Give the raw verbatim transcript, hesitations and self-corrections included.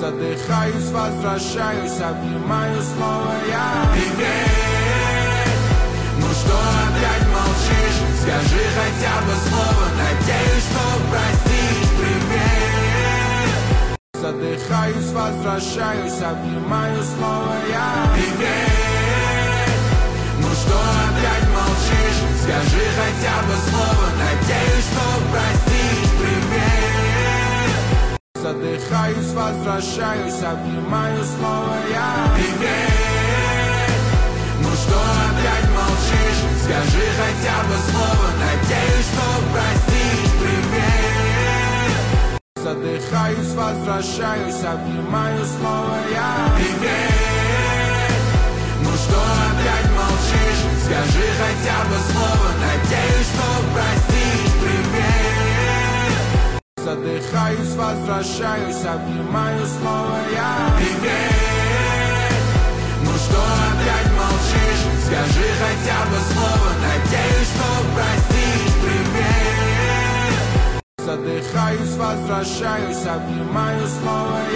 Задыхаюсь, возвращаюсь, обнимаю снова я. Привет, ну что опять молчишь? Скажи хотя бы слово, надеюсь, что простишь. Привет, задыхаюсь, возвращаюсь, обнимаю снова я. Привет, ну что опять молчишь? Скажи хотя бы слово, надеюсь, что простишь. Привет, задыхаюсь, возвращаюсь, обнимаю снова я. Привет, ну что опять молчишь? Скажи хотя бы слово, надеюсь, что простишь. Привет, задыхаюсь, возвращаюсь, обнимаю снова я. Привет, ну что опять молчишь? Скажи хотя бы слово, надеюсь, что простишь. Привет, задыхаюсь, возвращаюсь, обнимаю снова я. Привет, ну что опять молчишь? Скажи хотя бы слово, надеюсь, что простишь. Привет, задыхаюсь, возвращаюсь, обнимаю снова